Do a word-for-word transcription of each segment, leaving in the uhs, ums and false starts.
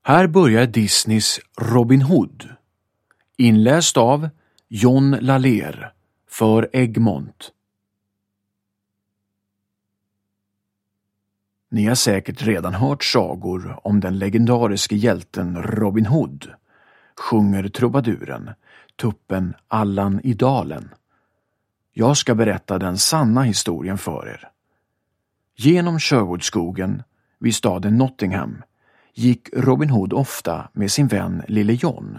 Här börjar Disneys Robin Hood, inläst av John Laler för Egmont. Ni har säkert redan hört sagor om den legendariske hjälten Robin Hood, sjunger trubaduren, tuppen Allan i dalen. Jag ska berätta den sanna historien för er. Genom Sherwoodskogen, vid staden Nottingham, gick Robin Hood ofta med sin vän Lille John.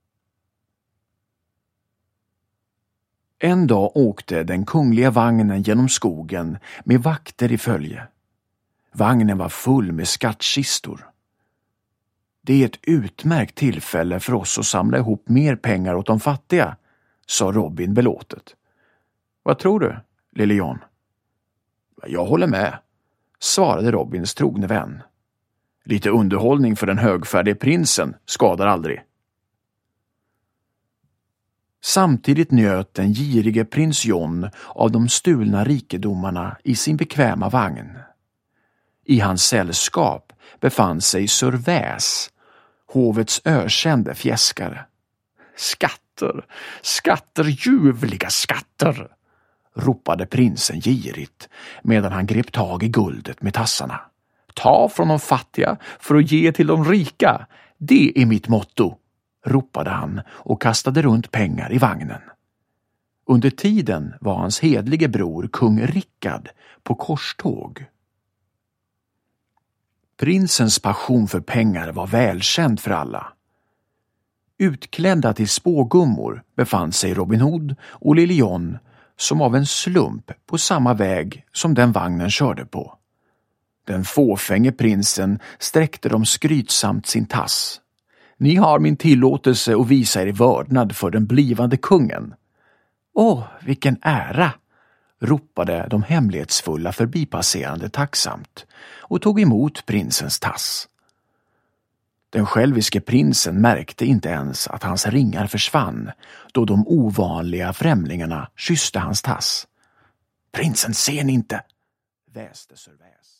En dag åkte den kungliga vagnen genom skogen med vakter i följe. Vagnen var full med skattkistor. Det är ett utmärkt tillfälle för oss att samla ihop mer pengar åt de fattiga, sa Robin belåtet. Vad tror du, Lille John? Jag håller med, svarade Robins trogne vän. Lite underhållning för den högfärdige prinsen skadar aldrig. Samtidigt njöt den girige prins John av de stulna rikedomarna i sin bekväma vagn. I hans sällskap befann sig Sir Väs, hovets ökände fjäskare. Skatter, skatter, ljuvliga skatter, ropade prinsen girigt medan han grep tag i guldet med tassarna. Ta från de fattiga för att ge till de rika, det är mitt motto, ropade han och kastade runt pengar i vagnen. Under tiden var hans hedlige bror kung Rickard på korståg. Prinsens passion för pengar var välkänd för alla. Utklädda till spågummor befann sig Robin Hood och Lille John som av en slump på samma väg som den vagnen körde på. Den fåfänge prinsen sträckte dem skrytsamt sin tass. Ni har min tillåtelse att visa er vördnad för den blivande kungen. Åh, vilken ära, ropade de hemlighetsfulla förbipasserande tacksamt och tog emot prinsens tass. Den själviske prinsen märkte inte ens att hans ringar försvann då de ovanliga främlingarna kysste hans tass. Prinsen ser ni inte, väste Sir Väs.